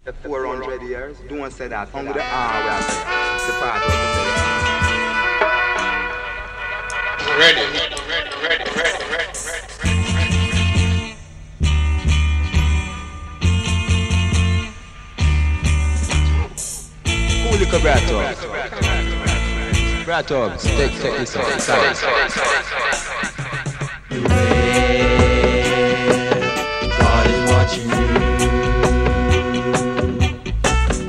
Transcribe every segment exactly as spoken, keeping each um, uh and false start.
four hundred years. Don't say that. Come with the R we are saying. It's the part of the Ready, ready, ready, ready, ready, ready, ready. Cool little brat up. Brat up. Take, take this out. God is watching you.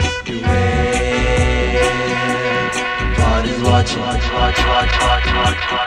Beware, God is watching. Watch, watch, watch, watch, watch, watch.